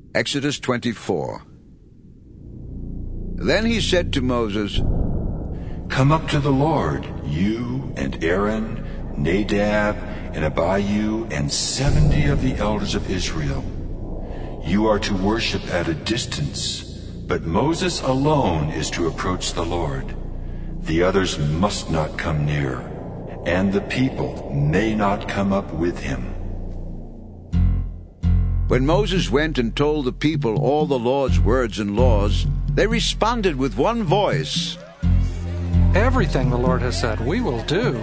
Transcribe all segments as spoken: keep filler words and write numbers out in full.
Exodus twenty-four. Then he said to Moses, Come up to the Lord, you and Aaron, Nadab and Abihu, and seventy of the elders of Israel. You are to worship at a distance, but Moses alone is to approach the Lord. The others must not come near, and the people may not come up with him. When Moses went and told the people all the Lord's words and laws, they responded with one voice, Everything the Lord has said, we will do.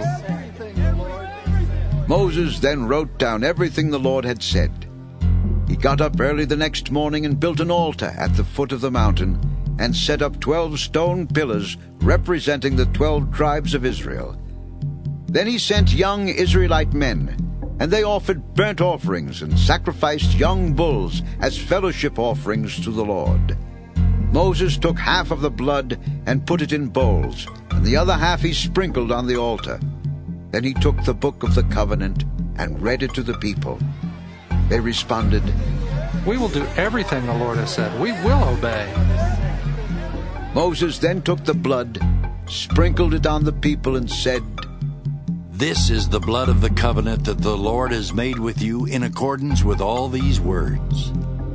Moses then wrote down everything the Lord had said. He got up early the next morning and built an altar at the foot of the mountain and set up twelve stone pillars representing the twelve tribes of Israel. Then he sent young Israelite men, and they offered burnt offerings and sacrificed young bulls as fellowship offerings to the Lord. Moses took half of the blood and put it in bowls, and the other half he sprinkled on the altar. Then he took the book of the covenant and read it to the people. They responded, We will do everything the Lord has said. We will obey. Moses then took the blood, sprinkled it on the people, and said, This is the blood of the covenant that the Lord has made with you in accordance with all these words.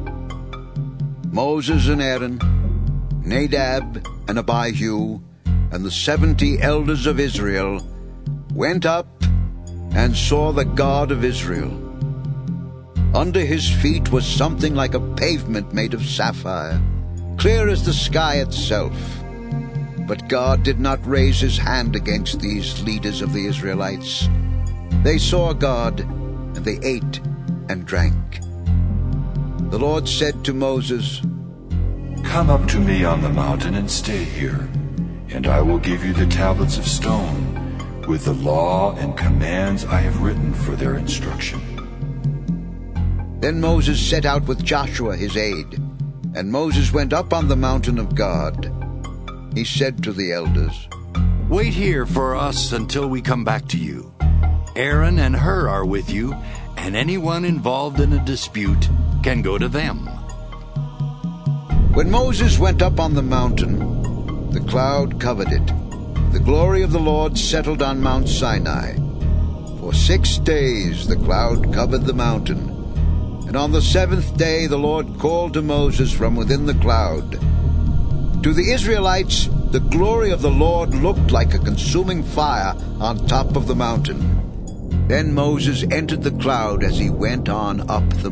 Moses and Aaron, Nadab and Abihu, and the seventy elders of Israel went up and saw the God of Israel. Under his feet was something like a pavement made of sapphire, clear as the sky itself. But God did not raise his hand against these leaders of the Israelites. They saw God, and they ate and drank. The Lord said to Moses, Come up to me on the mountain and stay here, and I will give you the tablets of stone with the law and commands I have written for their instruction. Then Moses set out with Joshua his aide, and Moses went up on the mountain of God. He said to the elders, Wait here for us until we come back to you. Aaron and Hur are with you, and anyone involved in a dispute can go to them. When Moses went up on the mountain, the cloud covered it. The glory of the Lord settled on Mount Sinai. For six days the cloud covered the mountain, and on the seventh day the Lord called to Moses from within the cloud. To the Israelites, the glory of the Lord looked like a consuming fire on top of the mountain. Then Moses entered the cloud as he went on up the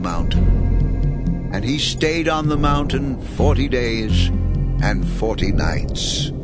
mountain. And he stayed on the mountain forty days and forty nights.